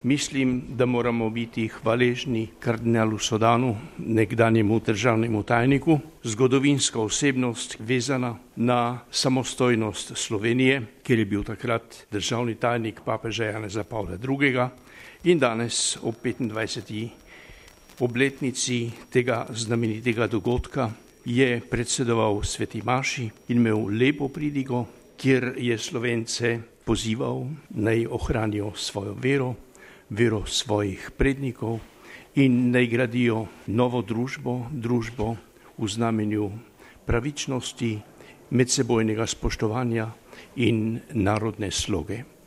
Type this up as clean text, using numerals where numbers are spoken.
Mislim, da moramo biti hvaležni kardinalu Sodanu, nekdanjemu državnemu tajniku, zgodovinska osebnost vezana na samostojnost Slovenije, ker je bil takrat državni tajnik papeža Janeza Pavla II. In danes ob 25. obletnici tega znamenitega dogodka je predsedoval sveti maši in imel lepo pridigo, kjer je Slovence pozival, naj ohranijo svojo vero svojih prednikov in naj gradijo novo družbo v znamenju pravičnosti, medsebojnega spoštovanja in narodne sloge.